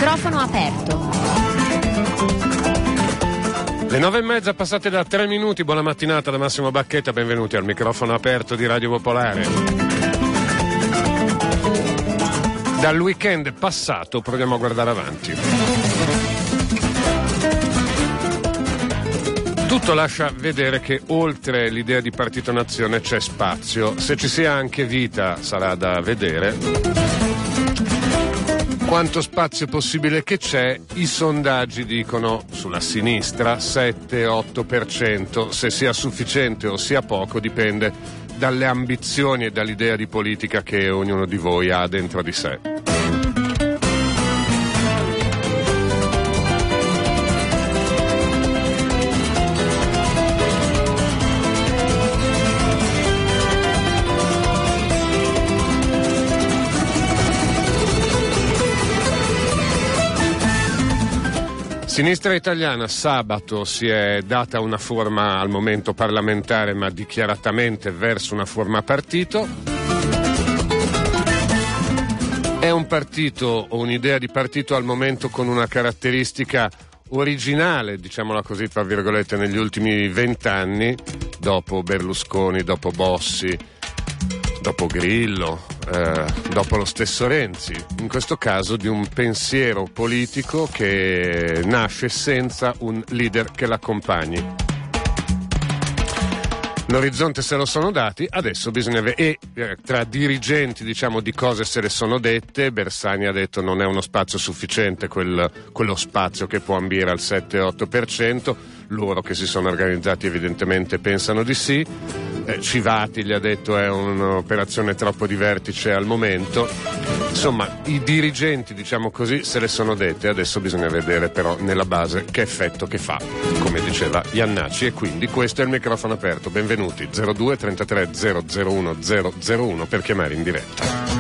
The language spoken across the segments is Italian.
Microfono aperto. Le 9:30 passate da 3 minuti, buona mattinata da Massimo Bacchetta, benvenuti al microfono aperto di Radio Popolare. Dal weekend passato proviamo a guardare avanti. Tutto lascia vedere che oltre l'idea di Partito Nazione c'è spazio. Se ci sia anche vita sarà da vedere. Quanto spazio possibile che c'è, i sondaggi dicono sulla sinistra 7-8%. Se sia sufficiente o sia poco dipende dalle ambizioni e dall'idea di politica che ognuno di voi ha dentro di sé. Sinistra Italiana sabato si è data una forma al momento parlamentare, ma dichiaratamente verso una forma partito. È un partito o un'idea di partito al momento con una caratteristica originale, diciamola così tra virgolette, negli ultimi 20 anni, dopo Berlusconi, dopo Bossi, dopo Grillo, dopo lo stesso Renzi, in questo caso di un pensiero politico che nasce senza un leader che l'accompagni. L'orizzonte se lo sono dati, adesso bisogna vedere, e tra dirigenti diciamo di cose se le sono dette. Bersani ha detto non è uno spazio sufficiente quello spazio che può ambire al 7-8%, loro che si sono organizzati evidentemente pensano di sì. Civati gli ha detto è un'operazione troppo di vertice al momento. Insomma, i dirigenti, diciamo così, se le sono dette, adesso bisogna vedere però nella base che effetto che fa, come diceva Iannacci. E quindi questo è il microfono aperto, benvenuti 02 33 001 001 per chiamare in diretta.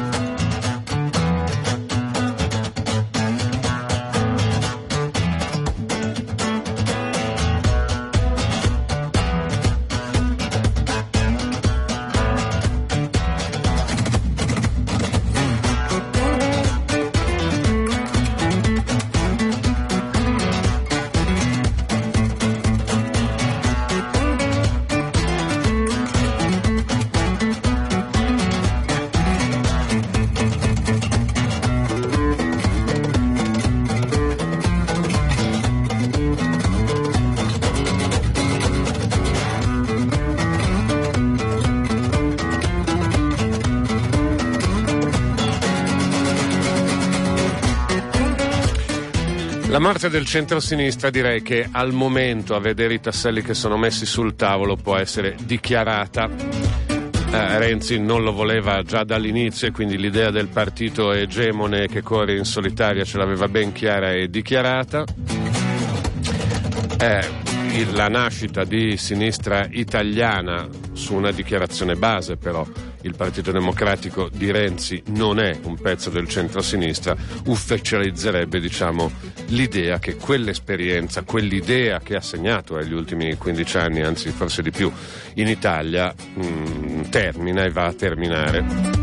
La morte del centro-sinistra direi che al momento, a vedere i tasselli che sono messi sul tavolo, può essere dichiarata. Renzi non lo voleva già dall'inizio e quindi l'idea del partito egemone che corre in solitaria ce l'aveva ben chiara e dichiarata. La nascita di Sinistra Italiana su una dichiarazione base, però il Partito Democratico di Renzi non è un pezzo del centro-sinistra, ufficializzerebbe diciamo l'idea che quell'esperienza, quell'idea che ha segnato gli ultimi 15 anni, anzi forse di più, in Italia termina e va a terminare.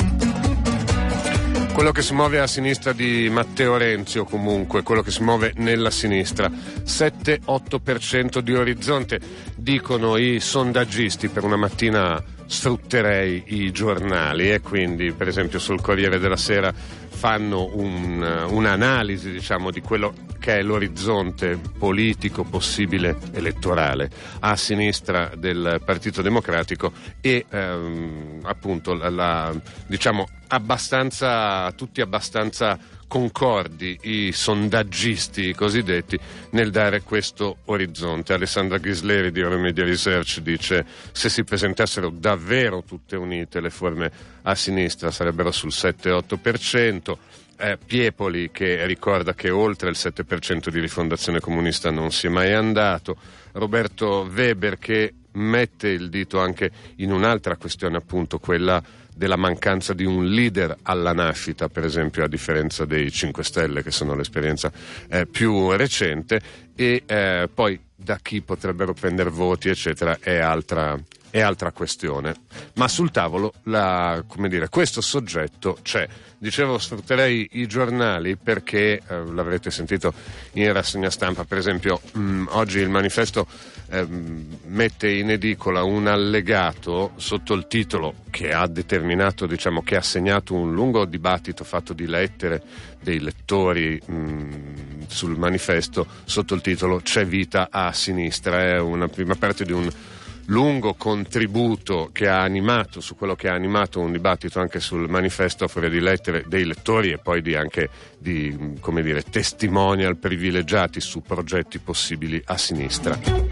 Quello che si muove a sinistra di Matteo Renzi, o comunque quello che si muove nella sinistra, 7-8% di orizzonte, dicono i sondaggisti. Per una mattina sfrutterei i giornali e quindi per esempio sul Corriere della Sera fanno un'analisi diciamo di quello che è l'orizzonte politico possibile elettorale a sinistra del Partito Democratico e appunto diciamo tutti abbastanza concordi i sondaggisti cosiddetti nel dare questo orizzonte. Alessandra Ghisleri di Euromedia Research dice: se si presentassero davvero tutte unite le forme a sinistra sarebbero sul 7-8%. Piepoli che ricorda che oltre il 7% di Rifondazione Comunista non si è mai andato. Roberto Weber che mette il dito anche in un'altra questione, appunto quella della mancanza di un leader alla nascita, per esempio, a differenza dei 5 Stelle che sono l'esperienza più recente, e poi da chi potrebbero prendere voti eccetera è altra è altra questione. Ma sul tavolo questo soggetto c'è. Dicevo, sfrutterei i giornali perché l'avrete sentito in rassegna stampa, per esempio oggi il Manifesto mette in edicola un allegato sotto il titolo che ha determinato, che ha segnato un lungo dibattito fatto di lettere dei lettori sul Manifesto, sotto il titolo "C'è vita a sinistra". È una prima parte di un lungo contributo che ha animato, su quello che ha animato un dibattito anche sul Manifesto, a furia di lettere dei lettori e poi anche di testimonial privilegiati su progetti possibili a sinistra.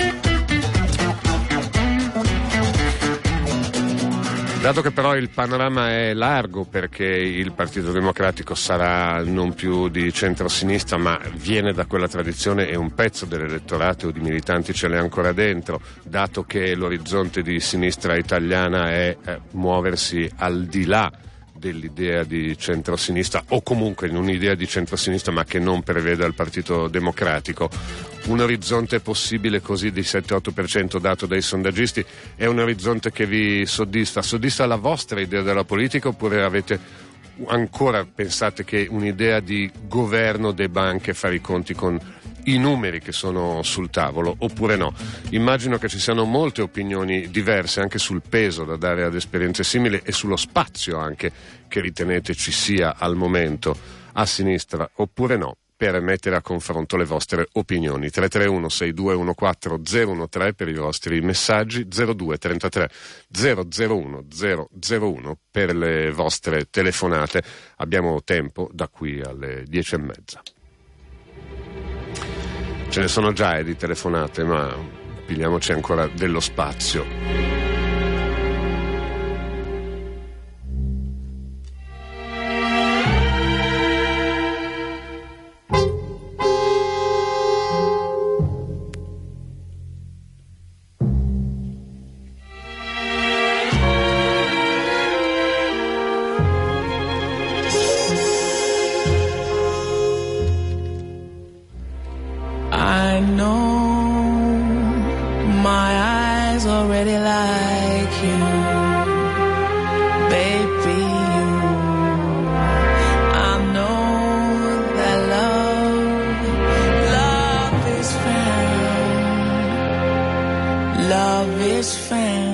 Dato che però il panorama è largo, perché il Partito Democratico sarà non più di centrosinistra, ma viene da quella tradizione e un pezzo dell'elettorato o di militanti ce l'è ancora dentro, dato che l'orizzonte di sinistra italiana è muoversi al di là dell'idea di centrosinistra, o comunque in un'idea di centrosinistra ma che non preveda il Partito Democratico. Un orizzonte possibile così di 7-8% dato dai sondaggisti è un orizzonte che vi soddisfa? Soddisfa la vostra idea della politica, oppure pensate che un'idea di governo debba anche fare i conti con i numeri che sono sul tavolo, oppure no? Immagino che ci siano molte opinioni diverse anche sul peso da dare ad esperienze simili e sullo spazio anche che ritenete ci sia al momento a sinistra, oppure no, per mettere a confronto le vostre opinioni. 331 6214 013 per i vostri messaggi, 02 33 001 001 per le vostre telefonate. Abbiamo tempo da qui alle 10:30. Ce ne sono già di telefonate, ma pigliamoci ancora dello spazio. I know my eyes already like you, baby, you. I know that love is found, love is found.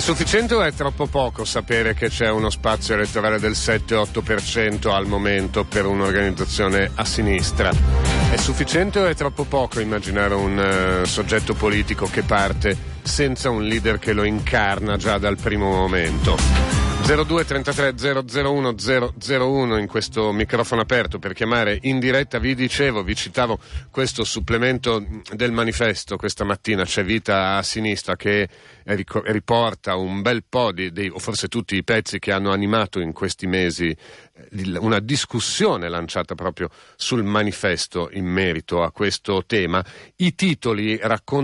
sufficiente o è troppo poco sapere che c'è uno spazio elettorale del 7-8% al momento per un'organizzazione a sinistra? È sufficiente o è troppo poco immaginare un soggetto politico che parte senza un leader che lo incarna già dal primo momento? 02 33 001 001 in questo microfono aperto per chiamare in diretta. Vi citavo questo supplemento del Manifesto questa mattina, C'è vita a sinistra, che riporta un bel po' o forse tutti i pezzi che hanno animato in questi mesi una discussione lanciata proprio sul Manifesto in merito a questo tema. I titoli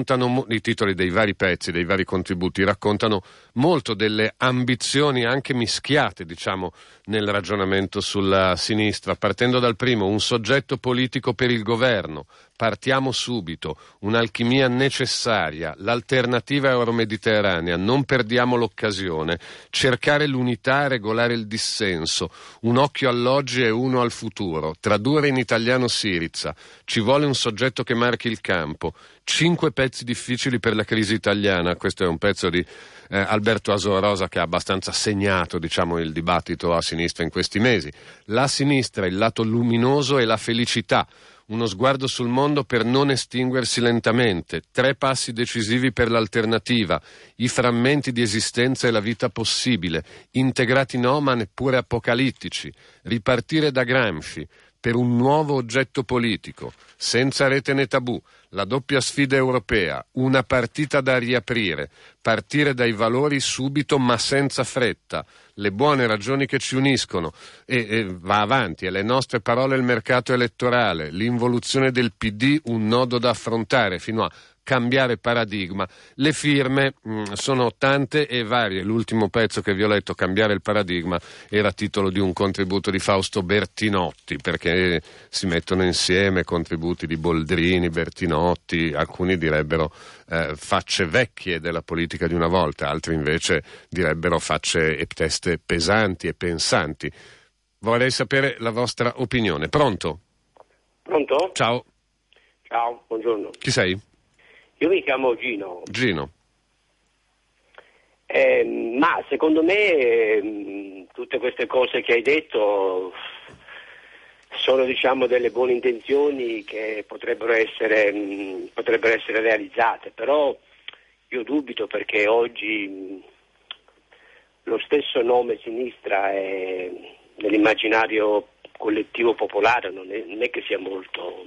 dei vari pezzi, dei vari contributi, raccontano molto delle ambizioni anche mischiate, diciamo, nel ragionamento sulla sinistra, partendo dal primo: un soggetto politico per il governo, partiamo subito, un'alchimia necessaria, l'alternativa euromediterranea, non perdiamo l'occasione, cercare l'unità, regolare il dissenso, un occhio all'oggi e uno al futuro, tradurre in italiano Syriza, ci vuole un soggetto che marchi il campo, 5 pezzi difficili per la crisi italiana. Questo è un pezzo di Alberto Asorosa che ha abbastanza segnato, diciamo, il dibattito a sinistra in questi mesi. La sinistra, il lato luminoso e la felicità, uno sguardo sul mondo per non estinguersi lentamente, 3 passi decisivi per l'alternativa, i frammenti di esistenza e la vita possibile, integrati no ma neppure apocalittici, ripartire da Gramsci per un nuovo oggetto politico, senza rete né tabù, la doppia sfida europea, una partita da riaprire, partire dai valori subito ma senza fretta, le buone ragioni che ci uniscono e va avanti, e le nostre parole il mercato elettorale, l'involuzione del PD un nodo da affrontare fino a cambiare paradigma. Le firme sono tante e varie. L'ultimo pezzo che vi ho letto, Cambiare il paradigma, era titolo di un contributo di Fausto Bertinotti, perché si mettono insieme contributi di Boldrini, Bertinotti, alcuni direbbero facce vecchie della politica di una volta, altri invece direbbero facce e teste pesanti e pensanti. Vorrei sapere la vostra opinione. Pronto? Pronto? Ciao. Ciao, buongiorno. Chi sei? Io mi chiamo Gino. Gino. Ma secondo me tutte queste cose che hai detto sono, diciamo, delle buone intenzioni che potrebbero essere realizzate, però io dubito, perché oggi lo stesso nome sinistra è nell'immaginario collettivo popolare, non è che sia molto,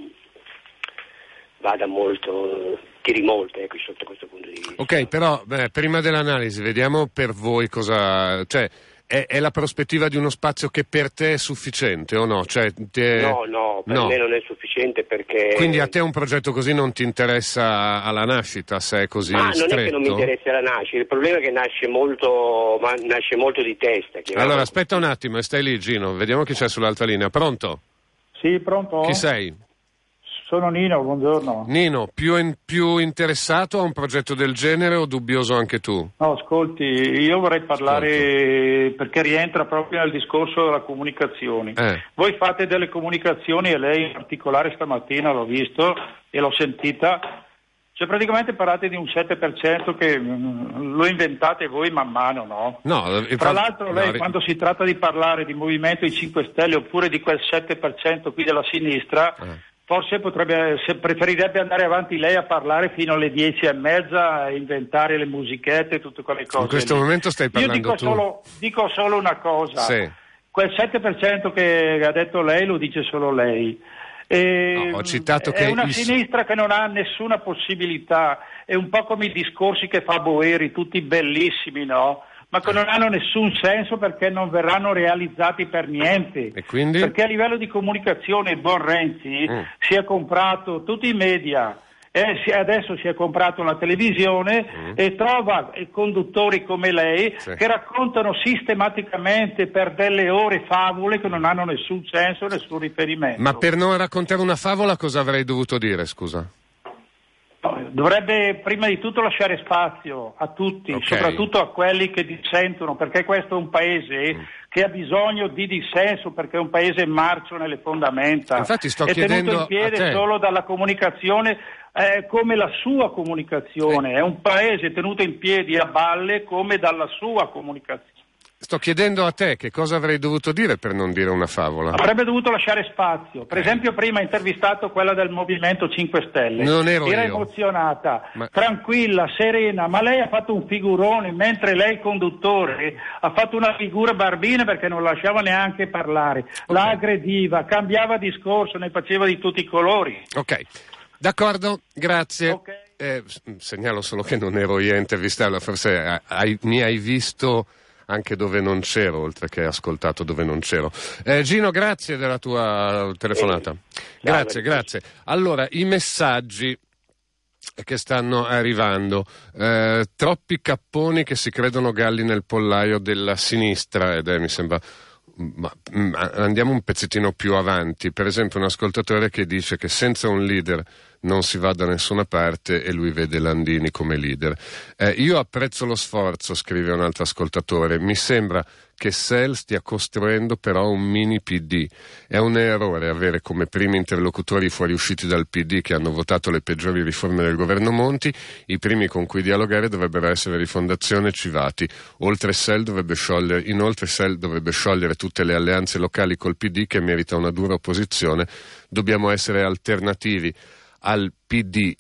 tiri molto, ecco, sotto questo punto di vista. Ok, però prima dell'analisi vediamo per voi cosa, cioè è la prospettiva di uno spazio che per te è sufficiente o no? Cioè, No, per me non è sufficiente, perché... Quindi a te un progetto così non ti interessa alla nascita, se è così stretto? Non è che non mi interessa la nascita, il problema è che nasce molto di testa. Allora aspetta un attimo e stai lì, Gino, vediamo chi c'è sull'altra linea. Pronto? Sì, pronto? Chi sei? Sono Nino, buongiorno. Nino, più interessato a un progetto del genere o dubbioso anche tu? No, ascolti, io vorrei parlare, perché rientra proprio nel discorso della comunicazione. Voi fate delle comunicazioni, e lei in particolare stamattina l'ho visto e l'ho sentita, cioè praticamente parlate di un 7% che lo inventate voi man mano, no? No. Tra l'altro lei quando si tratta di parlare di Movimento ai 5 Stelle oppure di quel 7% qui della sinistra... Forse preferirebbe andare avanti lei a parlare fino alle 10:30, a inventare le musichette e tutte quelle cose. In questo momento stai parlando Io dico solo una cosa. Sì. Quel 7% che ha detto lei lo dice solo lei. No, ho citato è una sinistra che non ha nessuna possibilità. È un po' come i discorsi che fa Boeri, tutti bellissimi, no? Ma che non hanno nessun senso, perché non verranno realizzati per niente. E quindi? Perché a livello di comunicazione il buon Renzi si è comprato tutti i media, adesso si è comprato la televisione e trova conduttori come lei che raccontano sistematicamente per delle ore favole che non hanno nessun senso, nessun riferimento. Ma per non raccontare una favola cosa avrei dovuto dire, scusa? No, dovrebbe prima di tutto lasciare spazio a tutti, soprattutto a quelli che dissentono, perché questo è un paese che ha bisogno di dissenso, perché è un paese marcio nelle fondamenta. Infatti sto è chiedendo tenuto in piede solo dalla comunicazione come la sua comunicazione, è un paese tenuto in piedi a valle come dalla sua comunicazione. Sto chiedendo a te che cosa avrei dovuto dire per non dire una favola. Avrebbe dovuto lasciare spazio. Per esempio prima ha intervistato quella del Movimento 5 Stelle. Non ero Era io. Emozionata, tranquilla, serena, ma lei ha fatto un figurone, mentre lei conduttore ha fatto una figura barbina perché non lasciava neanche parlare. La aggrediva, cambiava discorso, ne faceva di tutti i colori. Ok, d'accordo, grazie. Okay. Segnalo solo che non ero io a intervistarla, forse mi hai visto anche dove non c'ero, oltre che ascoltato dove non c'ero. Gino, grazie della tua telefonata. Grazie. Allora, i messaggi che stanno arrivando, troppi capponi che si credono galli nel pollaio della sinistra, ed mi sembra... Ma andiamo un pezzettino più avanti. Per esempio un ascoltatore che dice che senza un leader non si va da nessuna parte e lui vede Landini come leader. Io apprezzo lo sforzo, scrive un altro ascoltatore, mi sembra che SEL stia costruendo però un mini PD. È un errore avere come primi interlocutori fuoriusciti dal PD che hanno votato le peggiori riforme del governo Monti. I primi con cui dialogare dovrebbero essere Rifondazione e Civati. Inoltre SEL dovrebbe sciogliere tutte le alleanze locali col PD che merita una dura opposizione. Dobbiamo essere alternativi al PD.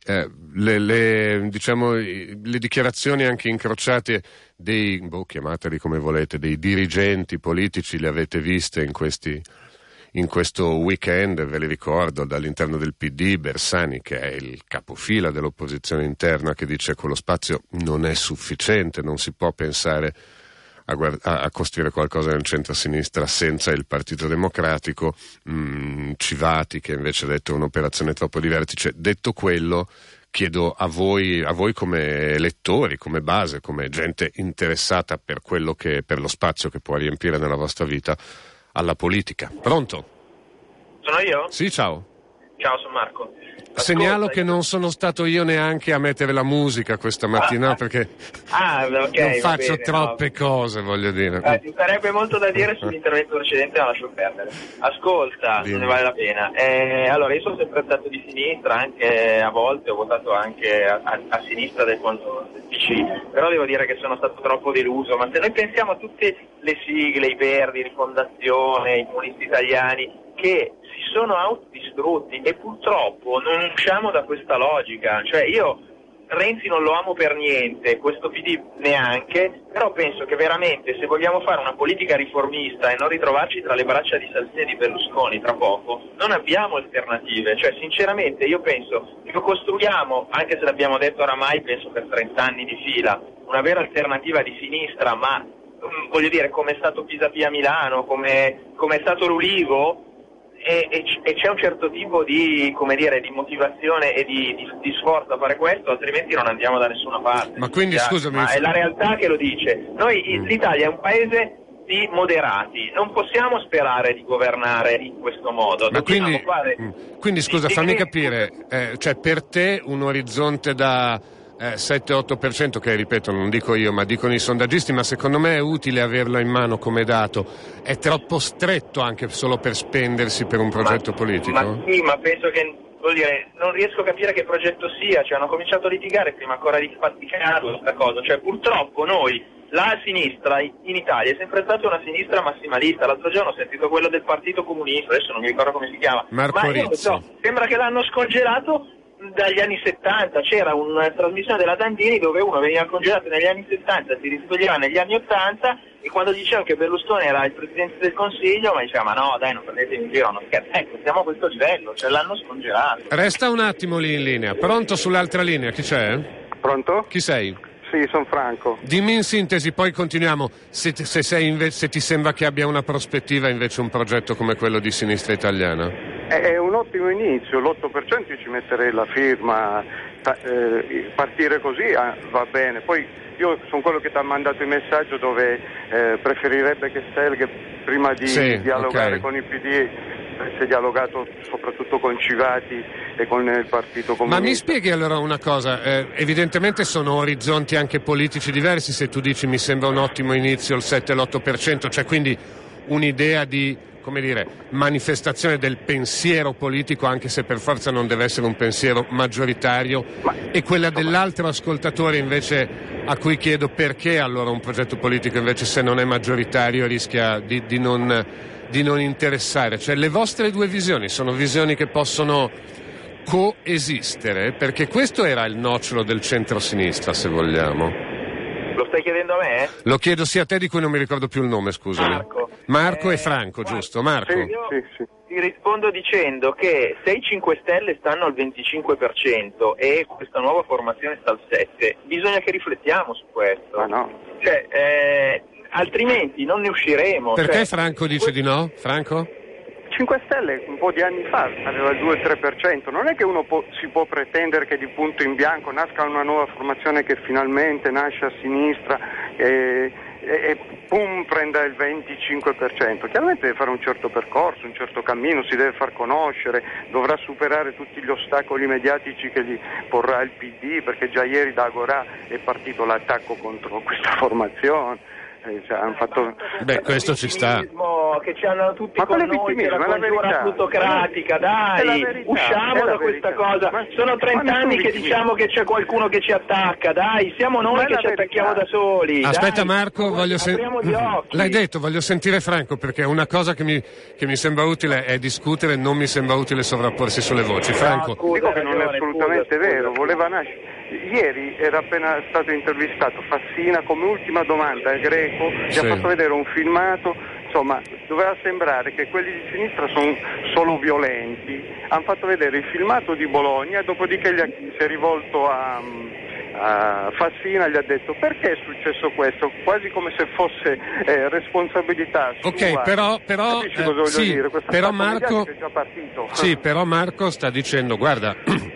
Le dichiarazioni anche incrociate dei, chiamateli come volete, dei dirigenti politici le avete viste in questo weekend, ve li ricordo, dall'interno del PD, Bersani, che è il capofila dell'opposizione interna, che dice che quello spazio non è sufficiente, non si può pensare a costruire qualcosa nel centro-sinistra senza il Partito Democratico. Civati, che invece ha detto un'operazione troppo di vertice. Detto quello, chiedo a voi come elettori, come base, come gente interessata per lo spazio che può riempire nella vostra vita, alla politica. Pronto? Sono io? Sì, ciao. Ciao, sono Marco. Segnalo che non sono stato io neanche a mettere la musica questa mattina perché non faccio troppe cose, voglio dire. Ci sarebbe molto da dire sull'intervento precedente, ma lascio perdere. Ascolta, se ne vale la pena. Allora, io sono sempre stato di sinistra, anche a volte ho votato anche a sinistra del PC, però devo dire che sono stato troppo deluso. Ma se noi pensiamo a tutte le sigle, i Verdi, Rifondazione, i Comunisti Italiani, che si sono autodistrutti, e purtroppo non usciamo da questa logica. Cioè, io Renzi non lo amo per niente, questo PD neanche, però penso che veramente, se vogliamo fare una politica riformista e non ritrovarci tra le braccia di Salvini e di Berlusconi tra poco, non abbiamo alternative. Cioè, sinceramente, io penso che lo costruiamo, anche se l'abbiamo detto oramai, penso per 30 anni di fila, una vera alternativa di sinistra, ma voglio dire, come è stato Pisapia Milano, come è stato l'Ulivo, e c'è un certo tipo di, come dire, di motivazione e di sforzo a fare questo, altrimenti non andiamo da nessuna parte. Ma quindi scusami, ma è la realtà che lo dice. L'Italia è un paese di moderati, non possiamo sperare di governare in questo modo. Ma quindi scusa, fammi capire, cioè per te un orizzonte da 7-8%, che ripeto non dico io ma dicono i sondaggisti, ma secondo me è utile averlo in mano come dato, è troppo stretto anche solo per spendersi per un progetto politico? Ma sì, ma penso che, vuol dire, non riesco a capire che progetto sia, cioè hanno cominciato a litigare prima ancora di faticarlo questa cosa, cioè purtroppo la sinistra in Italia è sempre stata una sinistra massimalista. L'altro giorno ho sentito quello del Partito Comunista, adesso non mi ricordo come si chiama, Marco Rizzo. Sembra che l'hanno scongelato dagli anni 70, c'era una trasmissione della Dandini dove uno veniva congelato negli anni 70, si risvegliava negli anni 80, e quando dicevano che Berlusconi era il Presidente del Consiglio, ma diceva, ma no dai, non prendete in giro, non scherzo. Ecco, siamo a questo livello, cioè l'hanno scongelato. Resta un attimo lì in linea. Pronto sull'altra linea, chi c'è? Pronto? Chi sei? Sì, sono Franco. Dimmi in sintesi, poi continuiamo, se ti sembra che abbia una prospettiva invece un progetto come quello di Sinistra Italiana. È un ottimo inizio, l'8% ci metterei la firma, partire così va bene. Poi io sono quello che ti ha mandato il messaggio dove preferirebbe che Selghe prima di dialogare con il PD avesse dialogato soprattutto con Civati e con il Partito Comunista. Ma mi spieghi allora una cosa, evidentemente sono orizzonti anche politici diversi, se tu dici mi sembra un ottimo inizio il 7 e l'8%, cioè quindi un'idea di, come dire, manifestazione del pensiero politico, anche se per forza non deve essere un pensiero maggioritario, e quella dell'altro ascoltatore invece a cui chiedo perché allora un progetto politico invece se non è maggioritario rischia di non interessare. Cioè le vostre due visioni sono visioni che possono coesistere, perché questo era il nocciolo del centro-sinistra, se vogliamo. Lo stai chiedendo a me? Lo chiedo sia a te, di cui non mi ricordo più il nome, scusami. Marco e Franco, giusto? Marco? Sì. Ti rispondo dicendo che se i 5 Stelle stanno al 25% e questa nuova formazione sta al 7%, bisogna che riflettiamo su questo. Ma no. Cioè, altrimenti non ne usciremo. Perché Franco dice di no? Franco? 5 Stelle un po' di anni fa aveva il 2-3%, non è che uno si può pretendere che di punto in bianco nasca una nuova formazione che finalmente nasce a sinistra e pum prenda il 25%, chiaramente deve fare un certo percorso, un certo cammino, si deve far conoscere, dovrà superare tutti gli ostacoli mediatici che gli porrà il PD, perché già ieri da Agorà è partito l'attacco contro questa formazione. Hanno fatto... Beh, questo ci sta. Che ci hanno tutti con noi, che la congiura plutocratica, dai, usciamo da questa cosa. Sono 30 anni che diciamo che c'è qualcuno che ci attacca, dai, siamo noi che ci attacchiamo da soli. Aspetta, dai. Marco, l'hai detto, voglio sentire Franco, perché una cosa che mi sembra utile è discutere, non mi sembra utile sovrapporsi sulle voci. Franco. Dico che non è assolutamente vero, voleva nascere. Ieri era appena stato intervistato Fassina, come ultima domanda Greco, gli ha fatto vedere un filmato, insomma doveva sembrare che quelli di sinistra sono solo violenti. Hanno fatto vedere il filmato di Bologna, dopodiché si è rivolto a Fassina, gli ha detto perché è successo questo, quasi come se fosse responsabilità sua. Ok, però capisci cosa voglio dire? Però Marco è già partito. Sì, però Marco sta dicendo, guarda,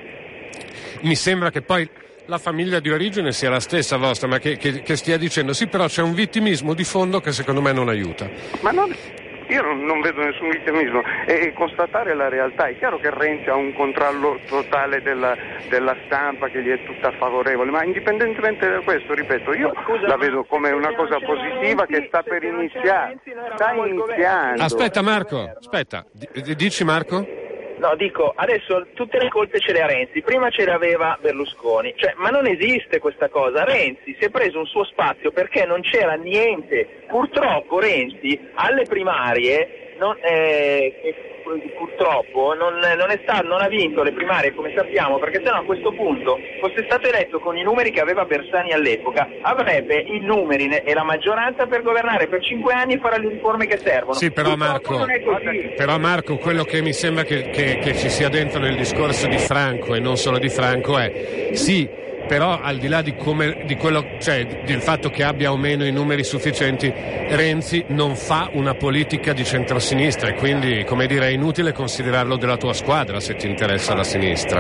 mi sembra che poi la famiglia di origine sia la stessa vostra, ma che stia dicendo sì, però c'è un vittimismo di fondo che secondo me non aiuta. Ma io non vedo nessun vittimismo, e constatare la realtà. È chiaro che Renzi ha un controllo totale della stampa che gli è tutta favorevole, ma indipendentemente da questo, ripeto, io la vedo come una cosa positiva che sta per iniziare. Sta iniziando. Aspetta Marco, dici Marco? No, dico, adesso tutte le colpe ce le ha Renzi, prima ce le aveva Berlusconi, ma non esiste questa cosa. Renzi si è preso un suo spazio perché non c'era niente. Purtroppo Renzi alle primarie purtroppo non ha vinto le primarie, come sappiamo, perché sennò a questo punto fosse stato eletto con i numeri che aveva Bersani all'epoca, avrebbe i numeri e la maggioranza per governare per 5 anni e fare le riforme che servono. Sì, però Marco, quello che mi sembra che ci sia dentro nel discorso di Franco e non solo di Franco è sì, però al di là di quello, cioè del fatto che abbia o meno i numeri sufficienti, Renzi non fa una politica di centrosinistra e quindi, come dire, è inutile considerarlo della tua squadra se ti interessa la sinistra.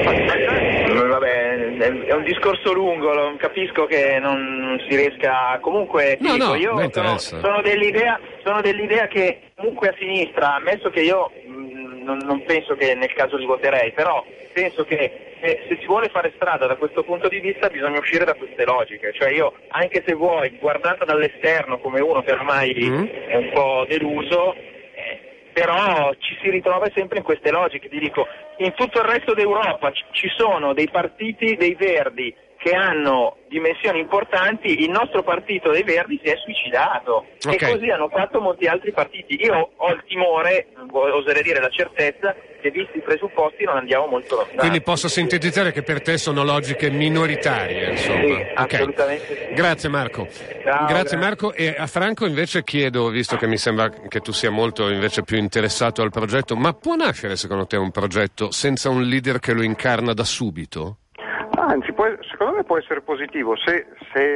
Vabbè, è un discorso lungo, capisco che non si riesca. Comunque io sono dell'idea che comunque a sinistra, ammesso che io non penso che nel caso li voterei, però penso che se si vuole fare strada da questo punto di vista bisogna uscire da queste logiche. Cioè io, anche se vuoi, guardata dall'esterno come uno che ormai è un po' deluso, però ci si ritrova sempre in queste logiche. Ti dico, in tutto il resto d'Europa ci sono dei partiti dei Verdi che hanno dimensioni importanti, il nostro partito dei Verdi si è suicidato, e così hanno fatto molti altri partiti. Io ho il timore, oserei dire la certezza, che visti i presupposti non andiamo molto lontano. Quindi posso sintetizzare che per te sono logiche minoritarie, insomma. Sì, assolutamente. Grazie Marco. Grazie Marco. E a Franco invece chiedo, visto che mi sembra che tu sia molto invece più interessato al progetto, ma può nascere secondo te un progetto senza un leader che lo incarna da subito? Anzi, secondo me può essere positivo se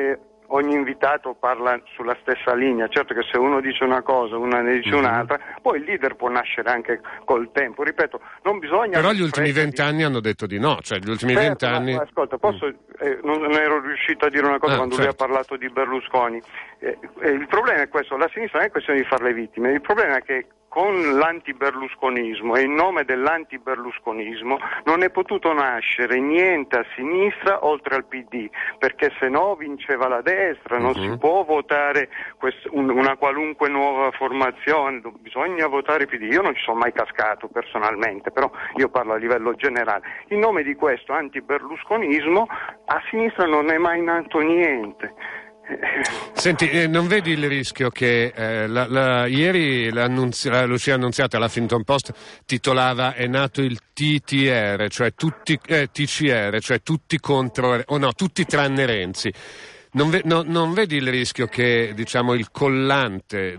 ogni invitato parla sulla stessa linea. Certo che se uno dice una cosa, uno ne dice un'altra, poi il leader può nascere anche col tempo. Ripeto, non bisogna... Però gli ultimi 20 anni hanno detto di no, cioè gli ultimi 20 anni... Ma ascolta, non ero riuscito a dire una cosa quando lui ha parlato di Berlusconi. Il problema è questo, la sinistra non è questione di fare le vittime, il problema è che con l'antiberlusconismo e in nome dell'antiberlusconismo non è potuto nascere niente a sinistra oltre al PD, perché se no vinceva la destra, non si può votare una qualunque nuova formazione, bisogna votare PD. Io non ci sono mai cascato personalmente, però io parlo a livello generale. In nome di questo antiberlusconismo a sinistra non è mai nato niente. Senti, non vedi il rischio che ieri Lucia Annunziata alla Huffington Post titolava "È nato il TTR", cioè tutti TCR, cioè tutti contro, tutti tranne Renzi. Non vedi il rischio che, diciamo, il collante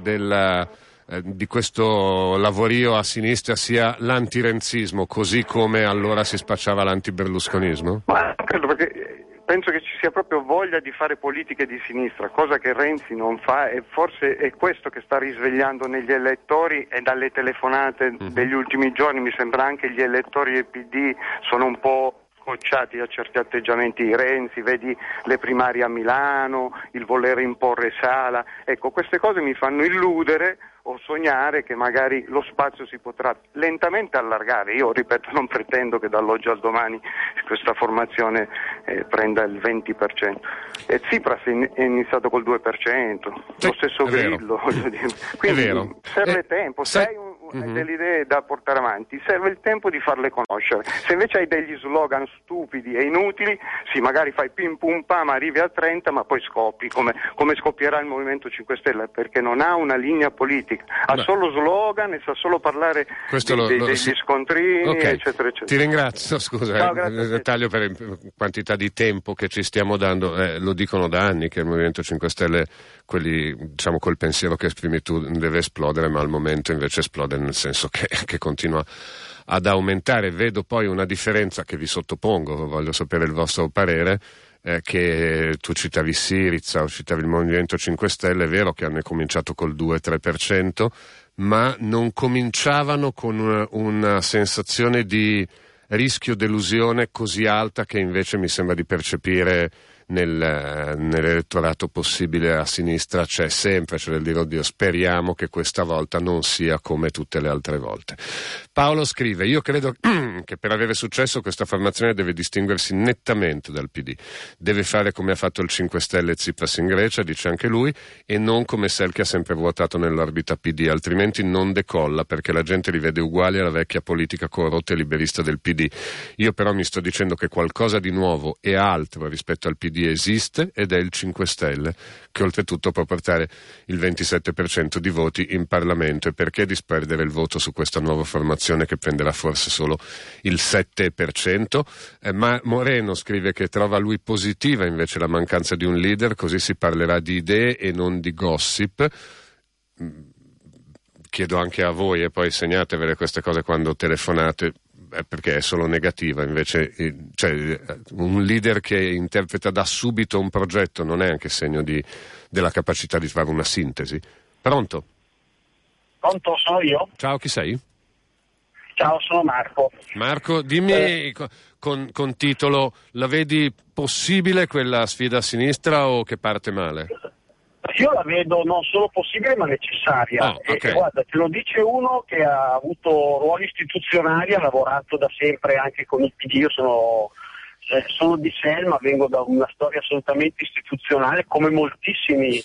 di questo lavorio a sinistra sia l'antirenzismo, così come allora si spacciava l'antiberlusconismo? Ma credo, perché penso che ci sia proprio voglia di fare politiche di sinistra, cosa che Renzi non fa, e forse è questo che sta risvegliando negli elettori, e dalle telefonate degli ultimi giorni mi sembra anche gli elettori del PD sono un po' scocciati da certi atteggiamenti di Renzi, vedi le primarie a Milano, il voler imporre Sala, ecco, queste cose mi fanno illudere o sognare che magari lo spazio si potrà lentamente allargare. Io, ripeto, non pretendo che dall'oggi al domani questa formazione prenda il 20%. E Tsipras è iniziato col 2%, lo stesso Grillo, voglio dire. Quindi serve tempo, se hai delle idee da portare avanti, serve il tempo di farle conoscere. Se invece hai degli slogan stupidi e inutili, sì, magari fai pim pum pam, arrivi a 30, ma poi scoppi, come scoppierà il Movimento 5 Stelle, perché non ha una linea politica. Ha solo slogan e sa solo parlare degli scontrini, eccetera, eccetera. Ti ringrazio, scusa, taglio per quantità di tempo che ci stiamo dando. Lo dicono da anni che il Movimento 5 Stelle, quelli, diciamo, col pensiero che esprimi tu, deve esplodere, ma al momento invece esplode nel senso che continua ad aumentare. Vedo poi una differenza che vi sottopongo, voglio sapere il vostro parere. Che tu citavi Syriza o citavi il Movimento 5 Stelle, è vero che hanno cominciato col 2-3%, ma non cominciavano con una sensazione di rischio delusione così alta che invece mi sembra di percepire nell'elettorato possibile a sinistra. C'è sempre, cioè del dire, oddio, speriamo che questa volta non sia come tutte le altre volte. Paolo scrive: io credo che per avere successo questa formazione deve distinguersi nettamente dal PD, deve fare come ha fatto il 5 Stelle e Tsipras in Grecia, dice anche lui, e non come Sel, che ha sempre vuotato nell'orbita PD, altrimenti non decolla, perché la gente li vede uguali alla vecchia politica corrotta e liberista del PD. Io però mi sto dicendo che qualcosa di nuovo e altro rispetto al PD esiste, ed è il 5 Stelle, che oltretutto può portare il 27% di voti in Parlamento, e perché disperdere il voto su questa nuova formazione che prenderà forse solo il 7%? Ma Moreno scrive che trova lui positiva invece la mancanza di un leader, così si parlerà di idee e non di gossip. Chiedo anche a voi, e poi segnatevele queste cose quando telefonate, perché è solo negativa. Invece, cioè, un leader che interpreta da subito un progetto non è anche segno della capacità di fare una sintesi. Pronto? Pronto, sono io? Ciao, chi sei? Ciao, sono Marco. Marco, dimmi con titolo: la vedi possibile quella sfida a sinistra o che parte male? Io la vedo non solo possibile ma necessaria. E guarda, te lo dice uno che ha avuto ruoli istituzionali, ha lavorato da sempre anche con il PD. Io sono di Selma, vengo da una storia assolutamente istituzionale, come moltissimi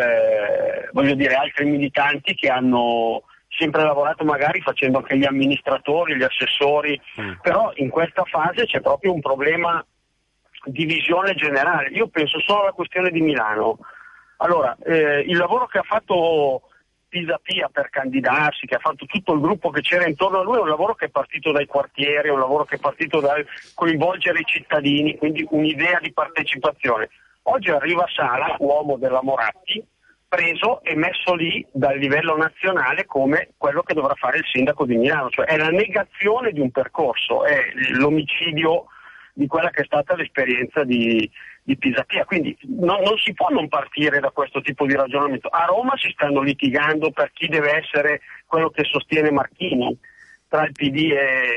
altri militanti che hanno sempre lavorato magari facendo anche gli amministratori, gli assessori, però in questa fase c'è proprio un problema di visione generale. Io penso solo alla questione di Milano. Allora, il lavoro che ha fatto Pisapia per candidarsi, che ha fatto tutto il gruppo che c'era intorno a lui, è un lavoro che è partito dai quartieri, è un lavoro che è partito dal coinvolgere i cittadini, quindi un'idea di partecipazione. Oggi arriva Sala, uomo della Moratti, preso e messo lì dal livello nazionale come quello che dovrà fare il sindaco di Milano, cioè è la negazione di un percorso, è l'omicidio di quella che è stata l'esperienza di Pisapia. Quindi non si può non partire da questo tipo di ragionamento. A Roma si stanno litigando per chi deve essere quello che sostiene Marchini tra il PD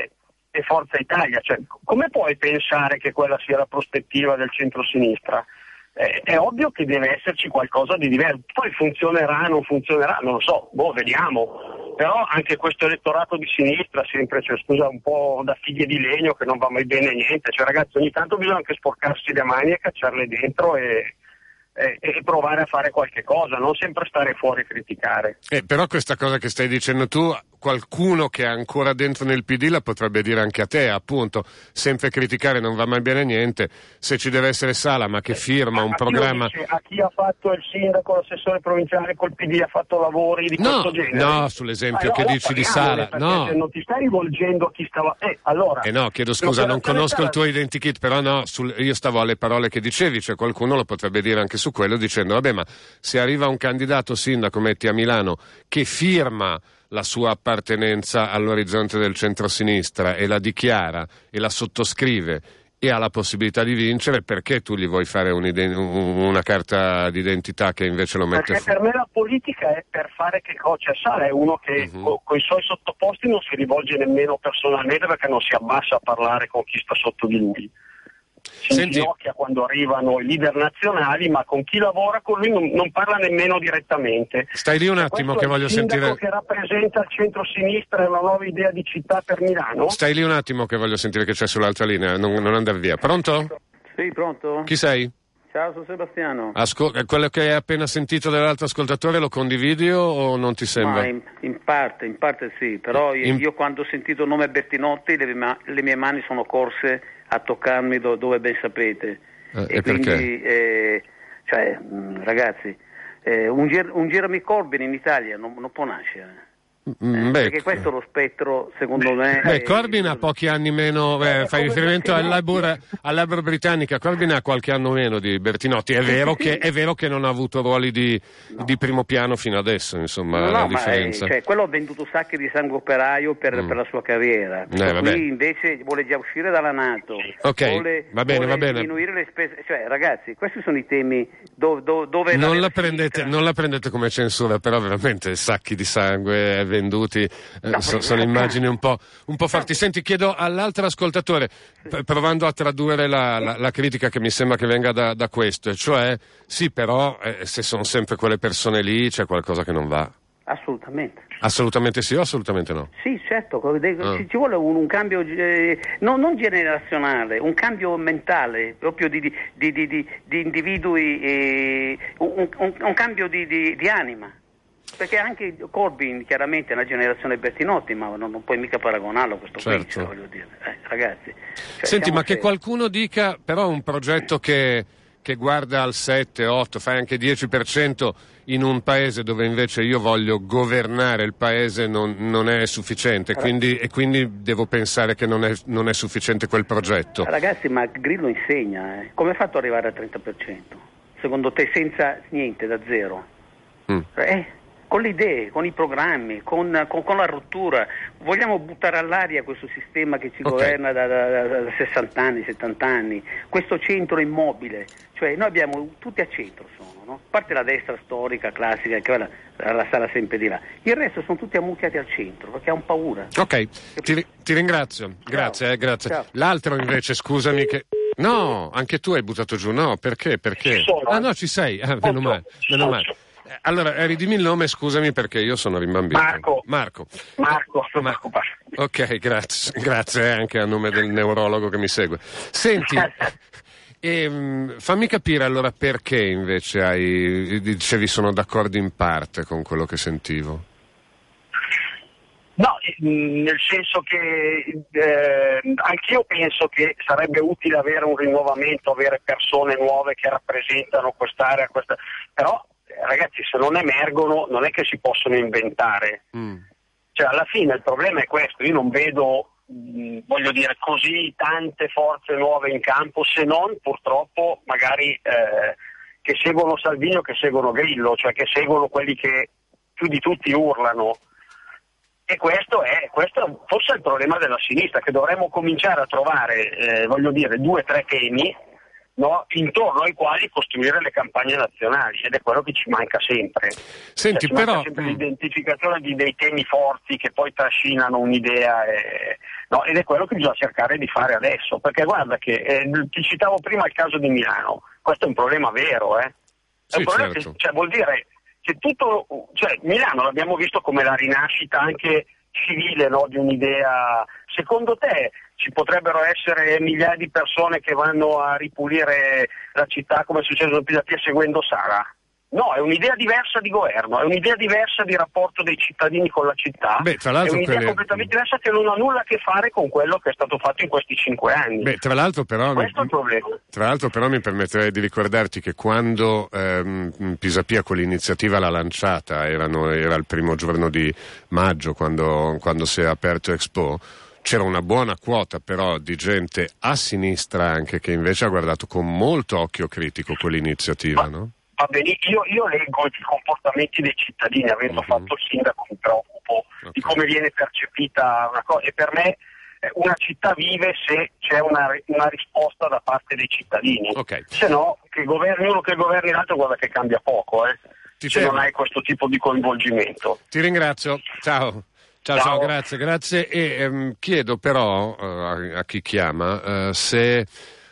e Forza Italia. Cioè, come puoi pensare che quella sia la prospettiva del centro-sinistra? È ovvio che deve esserci qualcosa di diverso. Poi funzionerà, non funzionerà, non lo so, vediamo. Però anche questo elettorato di sinistra sempre, scusa, un po' da figlie di legno che non va mai bene niente. Cioè, ragazzi, ogni tanto bisogna anche sporcarsi le mani e cacciarle dentro e provare a fare qualche cosa, non sempre stare fuori e criticare. Però questa cosa che stai dicendo tu, qualcuno che è ancora dentro nel PD la potrebbe dire anche a te, appunto, sempre criticare non va mai bene niente, se ci deve essere Sala ma che firma un programma... A chi ha fatto il sindaco, l'assessore provinciale col PD, ha fatto lavori di questo genere? No, sull'esempio che dici di Sala, no. Non ti stai rivolgendo a chi stava... allora... no, chiedo scusa, non conosco il tuo identikit, però no, io stavo alle parole che dicevi, cioè qualcuno lo potrebbe dire anche su quello dicendo, vabbè, ma se arriva un candidato sindaco, metti a Milano, che firma la sua appartenenza all'orizzonte del centro-sinistra e la dichiara e la sottoscrive e ha la possibilità di vincere, perché tu gli vuoi fare una carta d'identità che invece lo mette Perché per me la politica è per fare che cosa? Cioè, Sala è uno che con i suoi sottoposti non si rivolge nemmeno personalmente, perché non si abbassa a parlare con chi sta sotto di lui. Si inginocchia quando arrivano i leader nazionali, ma con chi lavora con lui non parla nemmeno direttamente. Stai lì un attimo che voglio sentire. Che rappresenta il centro-sinistra e una nuova idea di città per Milano. Stai lì un attimo che voglio sentire che c'è sull'altra linea, non andare via. Pronto? Sì, pronto. Chi sei? Ciao, sono Sebastiano. Quello che hai appena sentito dall'altro ascoltatore lo condividi o non ti sembra? Ma in parte sì, però io quando ho sentito il nome Bertinotti le mie mani sono corse a toccarmi dove ben sapete. E quindi, ragazzi, un Jeremy Corbyn in Italia non può nascere. Perché questo è lo spettro, secondo me. Corbyn ha pochi anni meno, fai riferimento al Labour britannica. Corbyn ha qualche anno meno di Bertinotti. È vero che non ha avuto ruoli di primo piano fino adesso, insomma, la differenza. Quello ha venduto sacchi di sangue operaio per la sua carriera. Qui invece vuole già uscire dalla NATO. Ok, va bene. Diminuire le spese. Cioè, ragazzi, questi sono i temi dove non la prendete come censura, però veramente sacchi di sangue venduti sono immagini un po' forti. Senti, chiedo all'altro ascoltatore, provando a tradurre la critica che mi sembra che venga da questo, cioè sì, però se sono sempre quelle persone lì c'è qualcosa che non va. Assolutamente sì o assolutamente no? Sì, certo, ci vuole un cambio non generazionale, un cambio mentale, proprio di individui, un cambio di anima. Perché anche Corbyn chiaramente è una generazione Bertinotti, ma non puoi mica paragonarlo a questo qui, voglio dire. Ragazzi. Senti, ma che qualcuno dica però un progetto che guarda al 7, 8, fai anche 10% in un paese dove invece io voglio governare il paese non è sufficiente, e quindi devo pensare che non è sufficiente quel progetto. Ragazzi, ma Grillo insegna, come ha fatto ad arrivare al 30%? Secondo te, senza niente, da zero? Con le idee, con i programmi, con la rottura. Vogliamo buttare all'aria questo sistema che ci governa da 60 anni, 70 anni, questo centro immobile. Cioè noi abbiamo tutti a centro a parte la destra storica, classica, che la sarà sempre di là. Il resto sono tutti ammucchiati al centro, perché hanno paura. Ok, ti ringrazio. Grazie. Ciao. L'altro invece, scusami che... No, anche tu hai buttato giù, no? Perché? No, ci sei. Meno male. Allora, ridimmi il nome, scusami, perché io sono rimbambito. Marco. Ok, grazie anche a nome del neurologo che mi segue. Senti, fammi capire allora perché invece dicevi sono d'accordo in parte con quello che sentivo. No, nel senso che anch'io penso che sarebbe utile avere un rinnovamento, avere persone nuove che rappresentano quest'area, però ragazzi, se non emergono non è che si possono inventare. Cioè, alla fine il problema è questo, io non vedo, voglio dire, così tante forze nuove in campo, se non purtroppo magari che seguono Salvini o che seguono Grillo, cioè che seguono quelli che più di tutti urlano. E questo forse è il problema della sinistra, che dovremmo cominciare a trovare, 2-3 temi, no, intorno ai quali costruire le campagne nazionali, ed è quello che ci manca sempre. Senti, ci però manca sempre l'identificazione dei temi forti che poi trascinano un'idea, no, ed è quello che bisogna cercare di fare adesso, perché guarda che ti citavo prima il caso di Milano, questo è un problema vero, È un problema certo. che, vuol dire che Milano l'abbiamo visto come la rinascita anche civile, no, di un'idea. Secondo te ci potrebbero essere migliaia di persone che vanno a ripulire la città come è successo in Pisapia seguendo Sara? No, è un'idea diversa di governo, è un'idea diversa di rapporto dei cittadini con la città, tra l'altro è un'idea completamente diversa che non ha nulla a che fare con quello che è stato fatto in questi 5 anni. Tra l'altro però questo è il problema. Tra l'altro però mi permetterei di ricordarti che quando Pisapia quell'iniziativa l'ha lanciata, era il primo giorno di maggio quando si è aperto Expo, c'era una buona quota però di gente a sinistra anche che invece ha guardato con molto occhio critico quell'iniziativa, no? Va bene, io leggo i comportamenti dei cittadini, avendo fatto il sindaco mi preoccupo di come viene percepita una cosa, e per me una città vive se c'è una risposta da parte dei cittadini, se no che governi uno che governi l'altro, guarda che cambia poco, se non hai questo tipo di coinvolgimento. Ti ringrazio, ciao, grazie e chiedo però a chi chiama se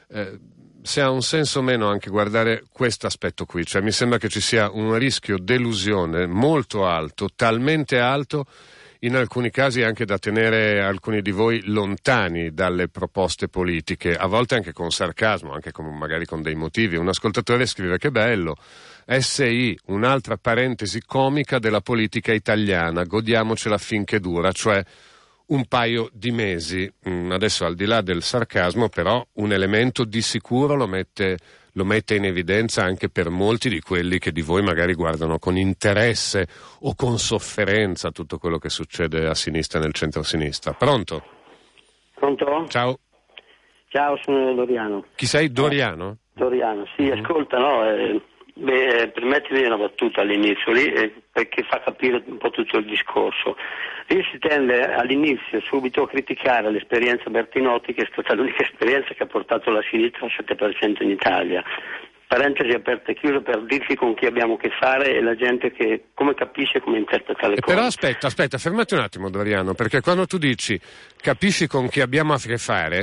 ha un senso o meno anche guardare questo aspetto qui, cioè mi sembra che ci sia un rischio delusione molto alto, talmente alto in alcuni casi anche da tenere alcuni di voi lontani dalle proposte politiche, a volte anche con sarcasmo, anche magari con dei motivi. Un ascoltatore scrive: che bello, SI, un'altra parentesi comica della politica italiana, godiamocela finché dura, cioè un paio di mesi. Adesso, al di là del sarcasmo, però un elemento di sicuro lo mette in evidenza anche per molti di quelli che di voi magari guardano con interesse o con sofferenza tutto quello che succede a sinistra e nel centro-sinistra. Pronto? Pronto? Ciao, sono Doriano. Chi sei? Doriano? Doriano, sì, ascolta, permettimi una battuta all'inizio lì, perché fa capire un po' tutto il discorso. Lì si tende all'inizio subito a criticare l'esperienza Bertinotti, che è stata l'unica esperienza che ha portato la sinistra al 7% in Italia. Parentesi aperte e chiuse per dirci con chi abbiamo a che fare e la gente che come capisce, come interpreta le cose. Però aspetta, fermati un attimo, Doriano, perché quando tu dici capisci con chi abbiamo a che fare,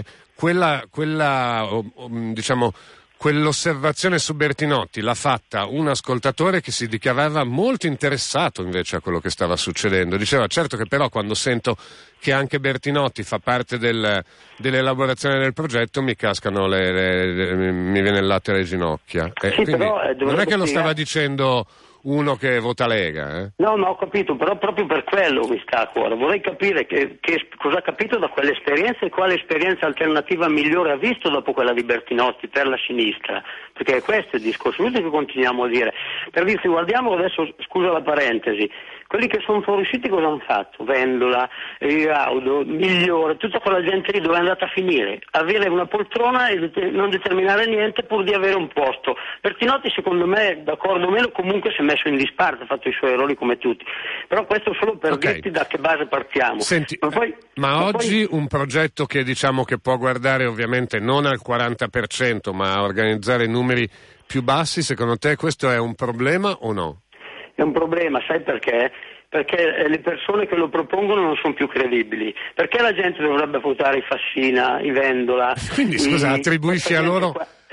quell'osservazione su Bertinotti l'ha fatta un ascoltatore che si dichiarava molto interessato invece a quello che stava succedendo. Diceva: certo che però quando sento che anche Bertinotti fa parte dell'elaborazione del progetto mi cascano mi viene il latte alle ginocchia. Sì, però, non è che lo stava dicendo uno che vota Lega, No, ho capito, però proprio per quello mi sta a cuore. Vorrei capire che cosa ha capito da quell'esperienza e quale esperienza alternativa migliore ha visto dopo quella di Bertinotti per la sinistra, perché questo è il discorso, questo che continuiamo a dire. Per dirsi, guardiamo adesso, scusa la parentesi, quelli che sono fuoriusciti cosa hanno fatto? Vendola, Raudo, Migliore, tutta quella gente lì dove è andata a finire? Avere una poltrona e non determinare niente pur di avere un posto. Bertinotti, secondo me, d'accordo o meno, comunque si è messo in disparte, ha fatto i suoi errori come tutti. Però questo solo per dirti da che base partiamo. Senti, ma oggi un progetto che diciamo che può guardare ovviamente non al 40%, ma a organizzare numeri più bassi, secondo te questo è un problema o no? È un problema, sai perché? Perché le persone che lo propongono non sono più credibili. Perché la gente dovrebbe votare i Fassina, i Vendola? Quindi scusa, attribuisci a loro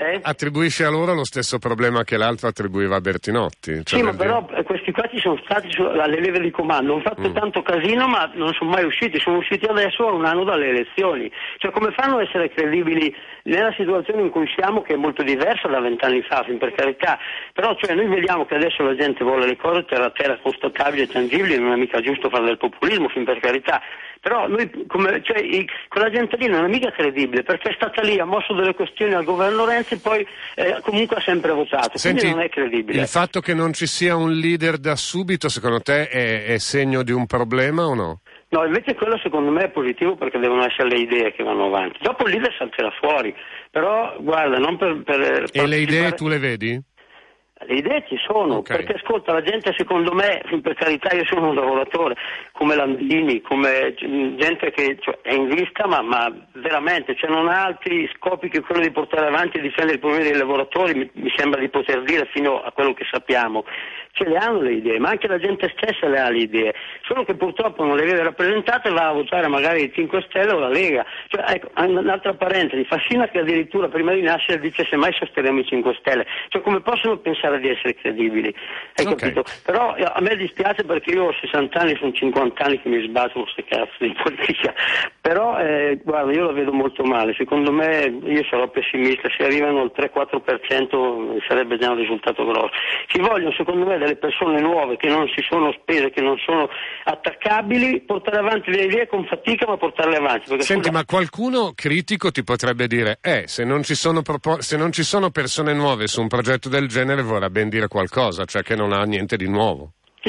lo stesso problema che l'altro attribuiva a Bertinotti? Sì, ma però questi qua ci sono stati alle leve di comando, hanno fatto tanto casino ma non sono mai usciti, sono usciti adesso a un anno dalle elezioni. Cioè, come fanno a essere credibili nella situazione in cui siamo, che è molto diversa da 20 anni fa, per carità, però noi vediamo che adesso la gente vuole le cose terra a terra, constatabili e tangibili, non è mica giusto fare del populismo, per carità. Però quella gente lì non è mica credibile, perché è stata lì, ha mosso delle questioni al governo Renzi e poi comunque ha sempre votato. Senti, quindi non è credibile. Il fatto che non ci sia un leader da subito, secondo te, è segno di un problema o no? No, invece quello secondo me è positivo, perché devono essere le idee che vanno avanti. Dopo il leader salterà fuori, però guarda, non per E le idee tu le vedi? Le idee ci sono, perché ascolta, la gente, secondo me, per carità, io sono un lavoratore come Landini, come gente che è in lista, ma veramente non ha altri scopi che quello di portare avanti e difendere i problemi dei lavoratori, mi sembra di poter dire fino a quello che sappiamo. Ce le hanno le idee, ma anche la gente stessa le ha le idee, solo che purtroppo non le vede rappresentate e va a votare magari il 5 Stelle o la Lega. Ecco, un'altra parentesi, Fassina che addirittura prima di nascere dice semmai sosterremo i 5 Stelle, come possono pensare di essere credibili? Hai capito? Però a me dispiace perché io ho 60 anni, sono 50 anni che mi sbatto con queste cazzo di politica, però guarda, io la vedo molto male, secondo me io sarò pessimista, se arrivano al 3-4% sarebbe già un risultato grosso. Ci vogliono secondo me delle persone nuove che non si sono spese, che non sono attaccabili, portare avanti le idee con fatica ma portarle avanti. Senti, ma qualcuno critico ti potrebbe dire se non ci sono persone nuove su un progetto del genere vorrà ben dire qualcosa, cioè che non ha niente di nuovo.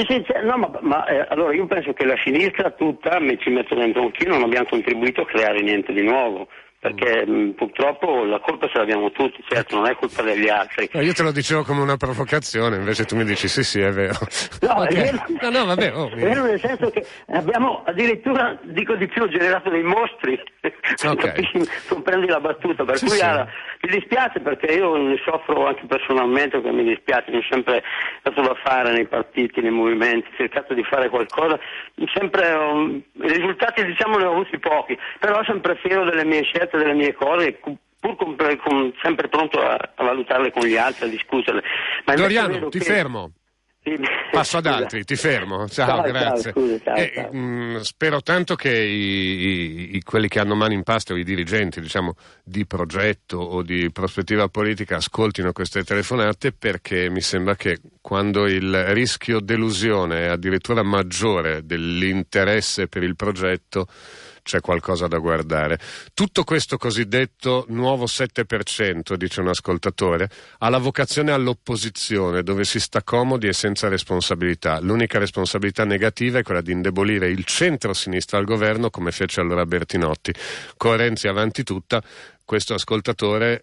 Allora io penso che la sinistra tutta, ci metto dentro anch'io, non abbiamo contribuito a creare niente di nuovo. Perché purtroppo la colpa ce l'abbiamo tutti, certo, non è colpa degli altri. Io te lo dicevo come una provocazione, invece tu mi dici sì, è vero. No, okay. È vero. Vabbè. È vero nel senso che abbiamo addirittura, dico di più, generato dei mostri, comprendi la battuta, per cui mi dispiace perché io ne soffro anche personalmente, che mi dispiace, mi ho sempre dato da fare nei partiti, nei movimenti, cercato di fare qualcosa, sempre i risultati ne ho avuti pochi, però sempre fiero delle mie scelte, delle mie cose, pur sempre pronto a valutarle con gli altri, a discuterle. Ma Doriano, ti fermo. Passo ad altri, ti fermo. Ciao, grazie. Ciao. Spero tanto che quelli che hanno mano in pasta o i dirigenti, di progetto o di prospettiva politica ascoltino queste telefonate, perché mi sembra che quando il rischio delusione è addirittura maggiore dell'interesse per il progetto c'è qualcosa da guardare. Tutto questo cosiddetto nuovo 7%, dice un ascoltatore, ha la vocazione all'opposizione, dove si sta comodi e senza responsabilità. L'unica responsabilità negativa è quella di indebolire il centro-sinistra al governo, come fece allora Bertinotti. Con Renzi avanti tutta. Questo ascoltatore,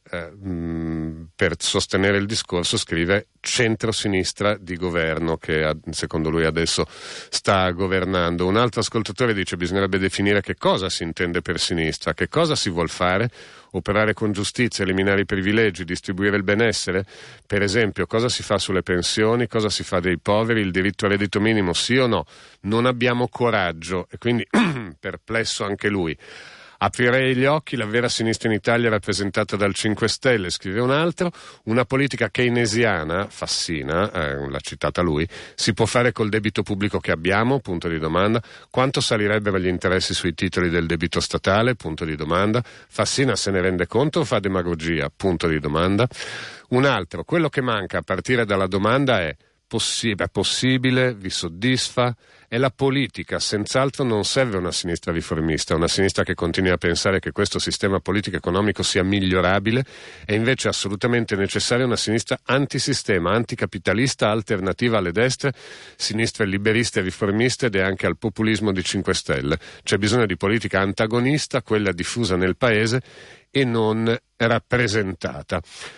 per sostenere il discorso, scrive centro-sinistra di governo, che secondo lui adesso sta governando. Un altro ascoltatore dice bisognerebbe definire che cosa si intende per sinistra, che cosa si vuol fare, operare con giustizia, eliminare i privilegi, distribuire il benessere. Per esempio, cosa si fa sulle pensioni, cosa si fa dei poveri, il diritto al reddito minimo, sì o no? Non abbiamo coraggio, e quindi perplesso anche lui. Aprirei gli occhi, la vera sinistra in Italia è rappresentata dal 5 Stelle, scrive un altro, una politica keynesiana, Fassina, l'ha citata lui, si può fare col debito pubblico che abbiamo, punto di domanda, quanto salirebbero gli interessi sui titoli del debito statale, punto di domanda, Fassina se ne rende conto o fa demagogia, punto di domanda. Un altro, quello che manca a partire dalla domanda è possibile, vi soddisfa? È la politica, senz'altro non serve una sinistra riformista, una sinistra che continui a pensare che questo sistema politico-economico sia migliorabile, è invece assolutamente necessaria una sinistra antisistema, anticapitalista, alternativa alle destre, sinistre liberiste e riformiste ed è anche al populismo di 5 Stelle. C'è bisogno di politica antagonista, quella diffusa nel paese e non rappresentata.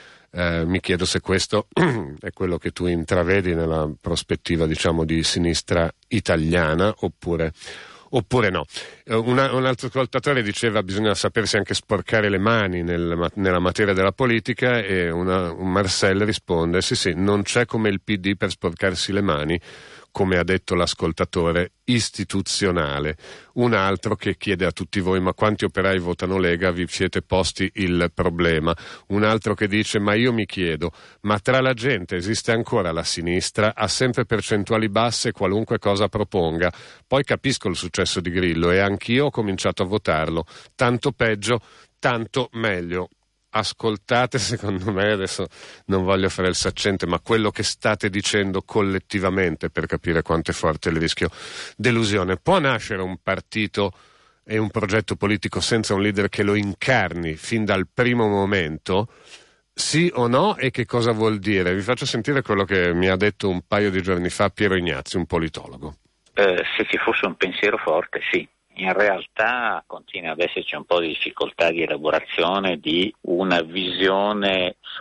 Mi chiedo se questo è quello che tu intravedi nella prospettiva, di sinistra italiana oppure no. Un altro ascoltatore diceva bisogna sapersi anche sporcare le mani nella materia della politica e un Marcel risponde sì, non c'è come il PD per sporcarsi le mani, come ha detto l'ascoltatore, istituzionale. Un altro che chiede a tutti voi ma quanti operai votano Lega, vi siete posti il problema. Un altro che dice ma io mi chiedo, ma tra la gente esiste ancora la sinistra, ha sempre percentuali basse qualunque cosa proponga. Poi capisco il successo di Grillo e anch'io ho cominciato a votarlo, tanto peggio, tanto meglio. Ascoltate, secondo me, adesso non voglio fare il saccente, ma quello che state dicendo collettivamente per capire quanto è forte il rischio delusione. Può nascere un partito e un progetto politico senza un leader che lo incarni fin dal primo momento? Sì o no? E che cosa vuol dire? Vi faccio sentire quello che mi ha detto un paio di giorni fa Piero Ignazzi, un politologo. Se ci fosse un pensiero forte, sì. In realtà continua ad esserci un po' di difficoltà di elaborazione di una visione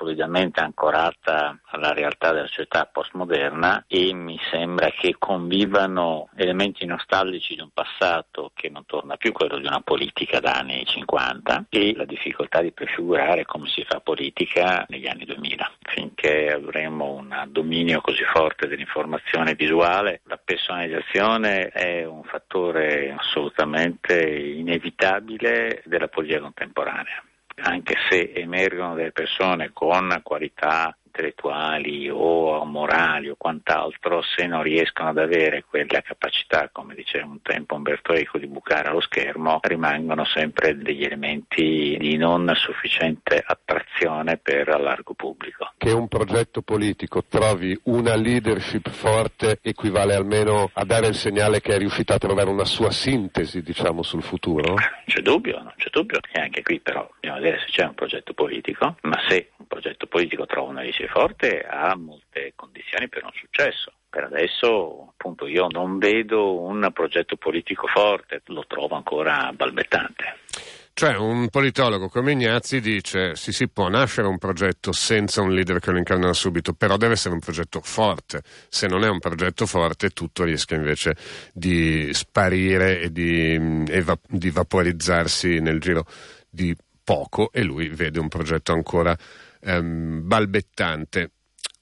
solidamente ancorata alla realtà della società postmoderna, e mi sembra che convivano elementi nostalgici di un passato che non torna più, quello di una politica da anni 50, e la difficoltà di prefigurare come si fa politica negli anni 2000. Finché avremo un dominio così forte dell'informazione visuale, la personalizzazione è un fattore assolutamente inevitabile della politica contemporanea. Anche se emergono delle persone con qualità intellettuali o morali o quant'altro, se non riescono ad avere quella capacità, come diceva un tempo Umberto Eco, di bucare allo schermo, rimangono sempre degli elementi di non sufficiente attrazione per il largo pubblico. Che un progetto politico trovi una leadership forte equivale almeno a dare il segnale che è riuscita a trovare una sua sintesi, diciamo, sul futuro? Non c'è dubbio, e anche qui però bisogna vedere se c'è un progetto politico, ma se un progetto politico trova una leadership forte ha molte condizioni per un successo. Per adesso appunto io non vedo un progetto politico forte, lo trovo ancora balbettante. Cioè un politologo come Ignazzi dice si può nascere un progetto senza un leader che lo incarna subito, però deve essere un progetto forte. Se non è un progetto forte tutto rischia invece di sparire e di vaporizzarsi nel giro di poco, e lui vede un progetto ancora balbettante.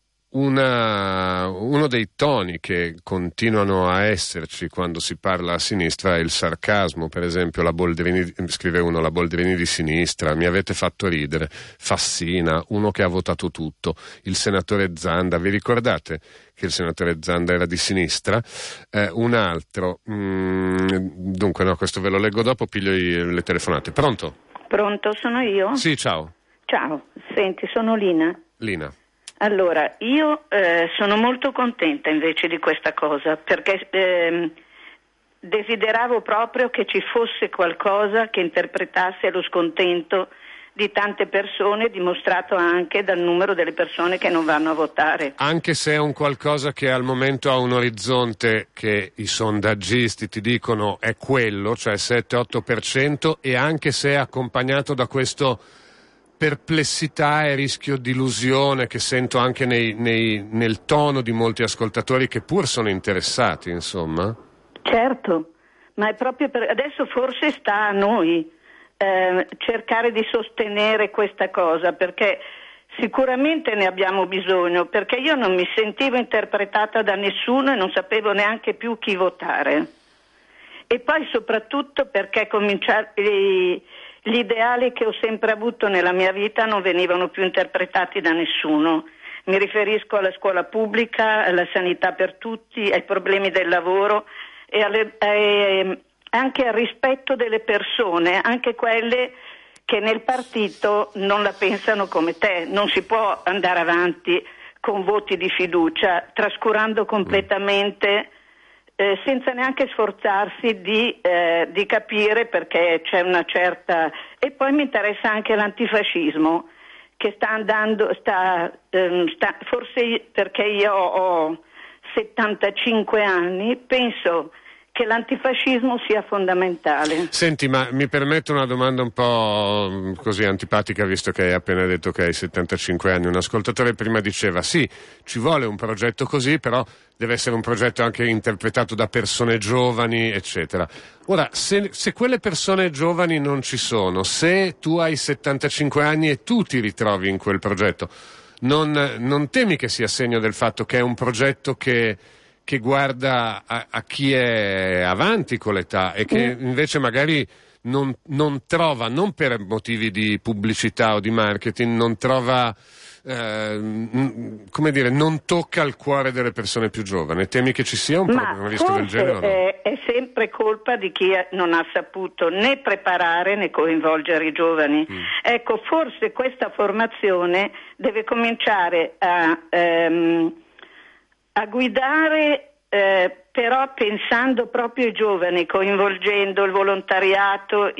Uno dei toni che continuano a esserci quando si parla a sinistra è il sarcasmo. Per esempio la Boldrini di sinistra, mi avete fatto ridere, Fassina, uno che ha votato tutto, il senatore Zanda, vi ricordate che il senatore Zanda era di sinistra? Un altro, dunque no, questo ve lo leggo dopo, piglio le telefonate. Pronto, sono io? Sì, ciao. Ciao, senti, sono Lina. Allora, io sono molto contenta invece di questa cosa, perché desideravo proprio che ci fosse qualcosa che interpretasse lo scontento di tante persone, dimostrato anche dal numero delle persone che non vanno a votare. Anche se è un qualcosa che al momento ha un orizzonte che i sondaggisti ti dicono è quello, cioè 7-8%, e anche se è accompagnato da questo perplessità e rischio di illusione che sento anche nel tono di molti ascoltatori che pur sono interessati, insomma. Certo, ma è proprio adesso forse sta a noi cercare di sostenere questa cosa, perché sicuramente ne abbiamo bisogno, perché io non mi sentivo interpretata da nessuno e non sapevo neanche più chi votare. E poi soprattutto perché gli ideali che ho sempre avuto nella mia vita non venivano più interpretati da nessuno. Mi riferisco alla scuola pubblica, alla sanità per tutti, ai problemi del lavoro e anche al rispetto delle persone, anche quelle che nel partito non la pensano come te. Non si può andare avanti con voti di fiducia, trascurando completamente, senza neanche sforzarsi di capire, perché c'è una certa... E poi mi interessa anche l'antifascismo, che sta andando, forse perché io ho 75 anni, penso che l'antifascismo sia fondamentale. Senti, ma mi permetto una domanda un po' così antipatica, visto che hai appena detto che hai 75 anni. Un ascoltatore prima diceva sì, ci vuole un progetto così, però deve essere un progetto anche interpretato da persone giovani, eccetera. Ora, se quelle persone giovani non ci sono, se tu hai 75 anni e tu ti ritrovi in quel progetto, non temi che sia segno del fatto che è un progetto che guarda a chi è avanti con l'età e che invece magari non trova, non per motivi di pubblicità o di marketing, non trova, come dire, non tocca il cuore delle persone più giovani? Temi che ci sia un rischio del genere? No? È sempre colpa di chi non ha saputo né preparare né coinvolgere i giovani. Ecco, forse questa formazione deve cominciare a guidare, però pensando proprio ai giovani, coinvolgendo il volontariato,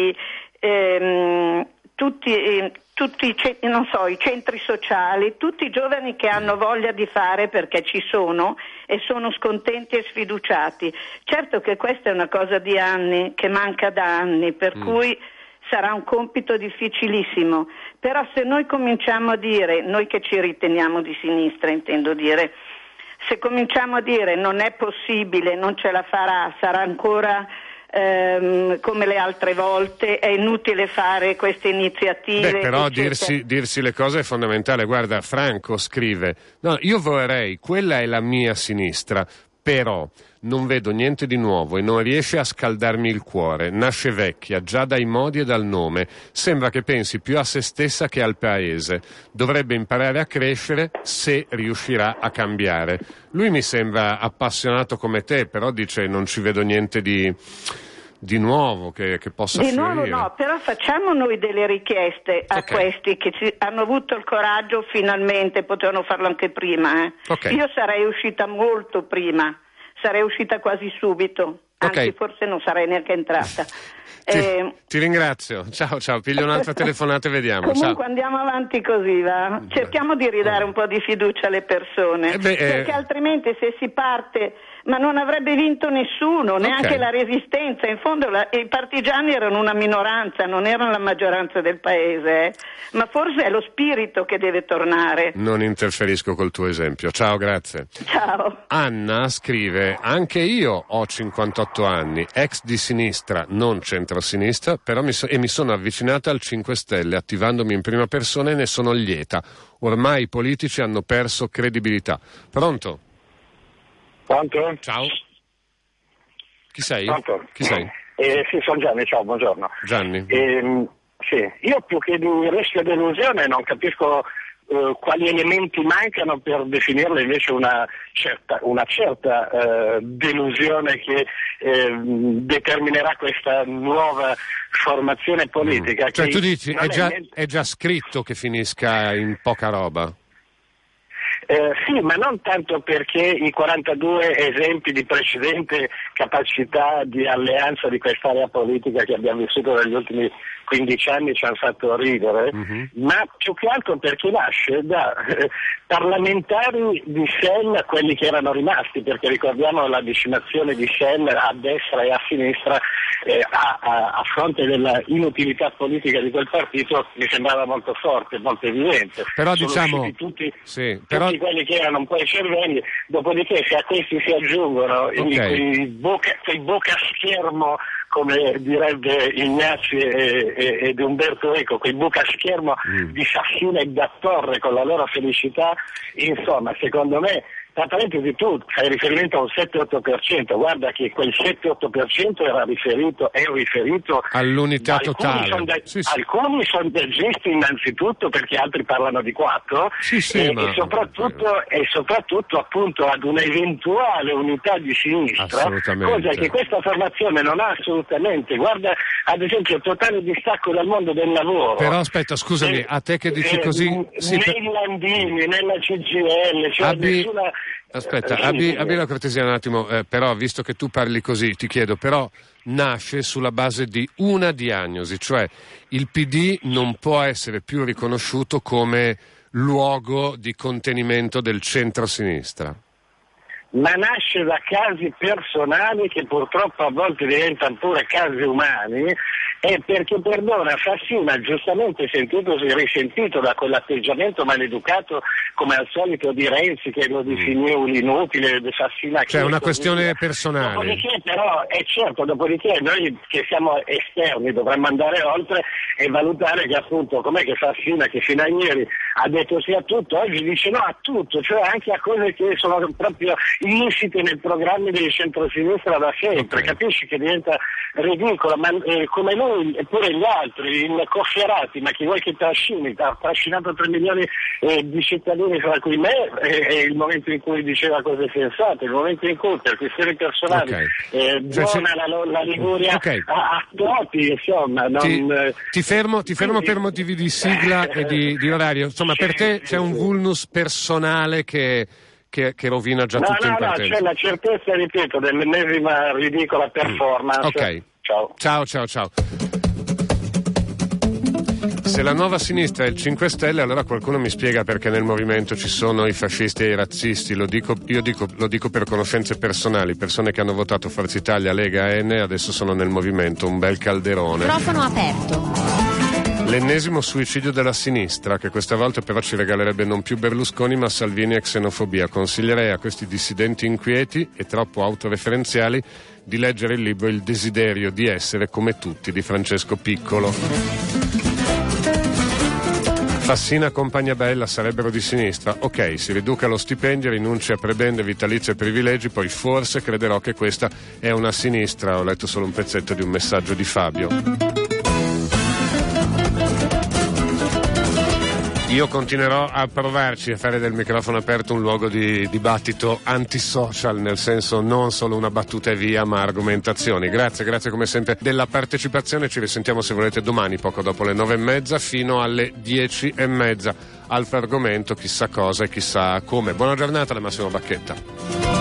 tutti i centri sociali, tutti i giovani che hanno voglia di fare, perché ci sono e sono scontenti e sfiduciati. Certo che questa è una cosa di anni, che manca da anni, per cui sarà un compito difficilissimo, Però se noi cominciamo a dire, noi che ci riteniamo di sinistra intendo dire, se cominciamo a dire non è possibile, non ce la farà, sarà ancora come le altre volte, è inutile fare queste iniziative. Però dirsi le cose è fondamentale. Guarda, Franco scrive: no, io vorrei, quella è la mia sinistra, però non vedo niente di nuovo e non riesce a scaldarmi il cuore, nasce vecchia già dai modi e dal nome, sembra che pensi più a se stessa che al paese, dovrebbe imparare a crescere se riuscirà a cambiare. Lui mi sembra appassionato come te, però dice non ci vedo niente di nuovo che possa fiorire. Di nuovo no, però facciamo noi delle richieste a questi che hanno avuto il coraggio finalmente, potevano farlo anche prima. Io sarei uscita molto prima, sarei uscita quasi subito, anzi forse non sarei neanche entrata. Ti ringrazio, ciao, piglio un'altra telefonata e vediamo. Comunque andiamo avanti così, va? Cerchiamo di ridare un po' di fiducia alle persone, perché altrimenti se si parte, ma non avrebbe vinto nessuno, neanche la resistenza, in fondo i partigiani erano una minoranza, non erano la maggioranza del paese, ma forse è lo spirito che deve tornare. Non interferisco col tuo esempio, ciao, grazie. Ciao. Anna scrive: anche io ho 58 anni, ex di sinistra, non centro-sinistra, però mi sono avvicinata al 5 Stelle attivandomi in prima persona e ne sono lieta. Ormai i politici hanno perso credibilità. Pronto? Pronto? Ciao. Chi sei? Pronto? Chi sei? Sì, sono Gianni, ciao, buongiorno. Gianni. Sì, io più che di rischio di delusione non capisco quali elementi mancano per definirla invece una certa delusione che determinerà questa nuova formazione politica. Cioè tu dici è già scritto che finisca in poca roba? Sì, ma non tanto perché i 42 esempi di precedente capacità di alleanza di quest'area politica che abbiamo vissuto negli ultimi 15 anni ci hanno fatto ridere, ma più che altro perché nasce da parlamentari di Shell, quelli che erano rimasti, perché ricordiamo la decimazione di Shell a destra e a sinistra a fronte della inutilità politica di quel partito mi sembrava molto forte, molto evidente. Però sono diciamo tutti quelli che erano un po' i cervelli, dopodiché se a questi si aggiungono quei boca schermo, come direbbe Ignazzi ed Umberto Eco, quei buca schermo di Sassina e da Torre con la loro felicità, insomma, secondo me, tra parentesi tu fai riferimento a un 7-8%, guarda che quel 7-8% è riferito all'unità totale. Alcuni sondaggisti innanzitutto, perché altri parlano di 4, e soprattutto appunto ad un'eventuale unità di sinistra, cosa che questa formazione non ha assolutamente. Guarda ad esempio il totale distacco dal mondo del lavoro. Però aspetta, scusami, a te che dici così... nei Landini, nella CGIL, cioè nessuna... Aspetta, abbi la cortesia un attimo, però visto che tu parli così, ti chiedo, però nasce sulla base di una diagnosi, cioè il PD non può essere più riconosciuto come luogo di contenimento del centro-sinistra. Ma nasce da casi personali che purtroppo a volte diventano pure casi umani, e perché, perdona, Fassina giustamente sentendosi risentito da quell'atteggiamento maleducato come al solito di Renzi, che lo definì un inutile, Fassina, cioè una questione personale. Dopodiché però è certo, dopodiché noi che siamo esterni dovremmo andare oltre e valutare che appunto com'è che Fassina, che fino a ieri ha detto sì a tutto, oggi dice no a tutto, cioè anche a cose che sono proprio insite nei programmi del centro-sinistra da sempre. Capisci che diventa ridicolo, ma come lui eppure gli altri, il Cofferati, ma chi vuoi che trascini? Ha trascinato 3 milioni di cittadini, fra cui me, è il momento in cui diceva cose sensate, il momento in cui per questioni personali buona la Liguria a Totti, insomma. Ti fermo per motivi di sigla e di orario, insomma per te c'è un vulnus personale che rovina già tutto in partenza. No, c'è la certezza, ripeto, dell'ennesima ridicola performance. Ok. Ciao. Ciao. Se la nuova sinistra è il 5 Stelle, allora qualcuno mi spiega perché nel movimento ci sono i fascisti e i razzisti. Lo dico per conoscenze personali, persone che hanno votato Forza Italia, Lega, N, adesso sono nel movimento, un bel calderone. Microfono aperto. L'ennesimo suicidio della sinistra, che questa volta però ci regalerebbe non più Berlusconi ma Salvini e xenofobia. Consiglierei a questi dissidenti inquieti e troppo autoreferenziali di leggere il libro Il desiderio di essere come tutti di Francesco Piccolo. Fassina e compagnia bella sarebbero di sinistra. Ok, si riduca lo stipendio, rinunci a prebende, vitalizi e privilegi, poi forse crederò che questa è una sinistra. Ho letto solo un pezzetto di un messaggio di Fabio. Io continuerò a provarci a fare del microfono aperto un luogo di dibattito antisocial, nel senso non solo una battuta e via, ma argomentazioni. Grazie come sempre della partecipazione. Ci risentiamo se volete domani, poco dopo le 9:30 fino alle 10:30. Altro argomento, chissà cosa e chissà come. Buona giornata da Massimo Bacchetta.